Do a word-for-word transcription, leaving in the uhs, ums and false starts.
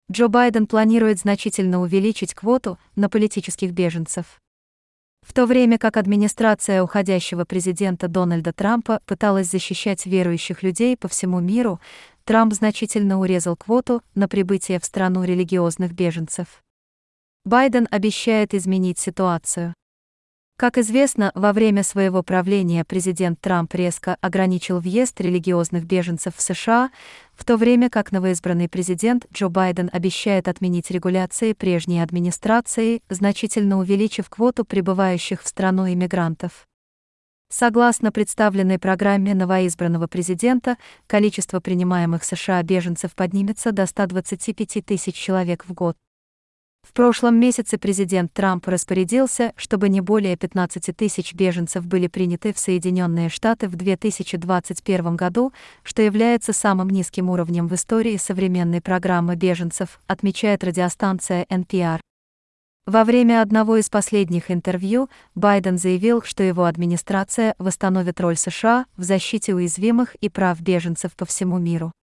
Джо Байден планирует значительно увеличить квоту на политических беженцев. В то время как администрация уходящего президента Дональда Трампа пыталась защищать верующих людей по всему миру, Трамп значительно урезал квоту на прибытие в страну религиозных беженцев. Байден обещает изменить ситуацию. Как известно, во время своего правления президент Трамп резко ограничил въезд религиозных беженцев в США, в то время как новоизбранный президент Джо Байден обещает отменить регуляции прежней администрации, значительно увеличив квоту прибывающих в страну иммигрантов. Согласно представленной программе новоизбранного президента, количество принимаемых в США беженцев поднимется до ста двадцати пяти тысяч человек в год. В прошлом месяце президент Трамп распорядился, чтобы не более пятнадцати тысяч беженцев были приняты в Соединенные Штаты в две тысячи двадцать первом году, что является самым низким уровнем в истории современной программы беженцев, отмечает радиостанция эн пи ар. Во время одного из последних интервью Байден заявил, что его администрация восстановит роль США в защите уязвимых и прав беженцев по всему миру.